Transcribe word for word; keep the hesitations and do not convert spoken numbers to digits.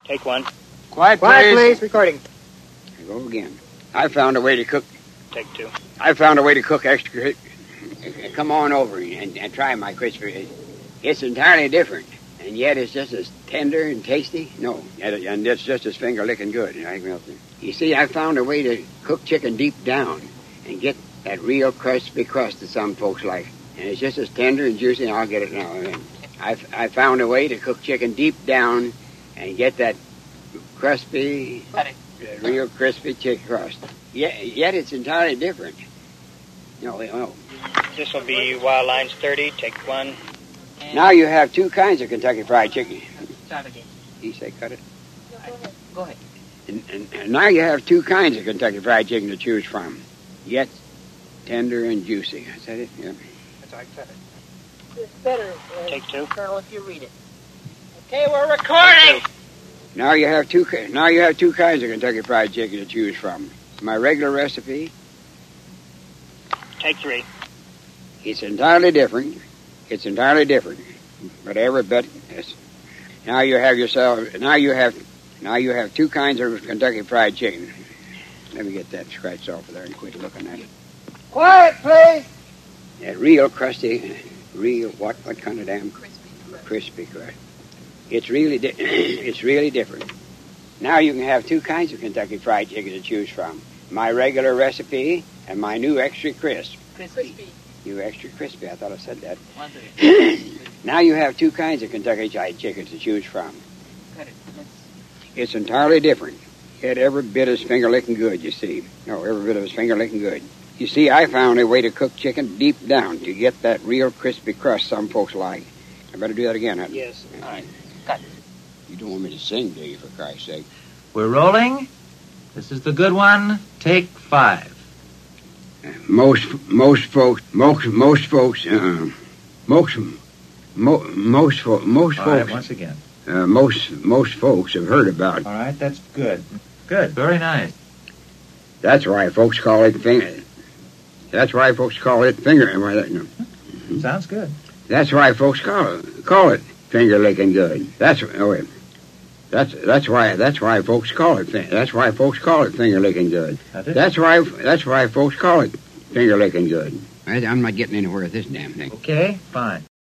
Take one. Quiet, Quiet, please. please. Recording. I go again. I found a way to cook. Take two. I found a way to cook extra. Come on over and, and try my crispy. It's entirely different, and yet it's just as tender and tasty. No, and it's just as finger-licking good. You see, I found a way to cook chicken deep down and get that real crispy crust that some folks like. And it's just as tender and juicy, and I'll get it now. I, I found a way to cook chicken deep down and get that crispy, real crispy chicken crust. Yet, yet it's entirely different. No, no. This will be Wild Lines thirty. Take one. Now you have two kinds of Kentucky Fried Chicken. Start again. He say cut it. No, go ahead. Go ahead. And, and, and now you have two kinds of Kentucky Fried Chicken to choose from. Yet tender and juicy. Is that it? Yeah. That's all right. Cut it. It's better, uh, Take two. Colonel, if you read it. Okay, we're recording. Now you have two. Now you have two kinds of Kentucky Fried Chicken to choose from. My regular recipe. Take three. It's entirely different. It's entirely different. But every bit. Yes. Now you have yourself. Now you have. Now you have two kinds of Kentucky Fried Chicken. Let me get that scratched off of there and quit looking at it. Quiet, please. That real crusty, real what? What kind of damn Crispy. crispy crust? It's really. Di- it's really different. Now you can have two kinds of Kentucky Fried Chicken to choose from. My regular recipe and my new extra crisp. Crispy. New extra crispy. I thought I said that. One, three. Now you have two kinds of Kentucky Fried Chicken to choose from. Cut it. Let's... It's entirely different. Yet every bit is finger-licking good, you see. No, every bit of it's finger-licking good. You see, I found a way to cook chicken deep down to get that real crispy crust some folks like. I better do that again, huh? Yes. All right. Cut. You don't want me to sing, do you, for Christ's sake? We're rolling. This is the good one. Take five. Most most folks most most folks uh, most mo, most fo- most All right, folks once again. uh, most most folks have heard about. All right, that's good. Good, very nice. That's why folks call it finger. That's why folks call it finger. Why that, no. Sounds good. That's why folks call it call it finger licking good. That's oh wait. That's that's why that's why folks call it that's why folks call it finger licking good. That's it? That's why that's why folks call it finger licking good. I, I'm not getting anywhere with this damn thing. Okay, fine.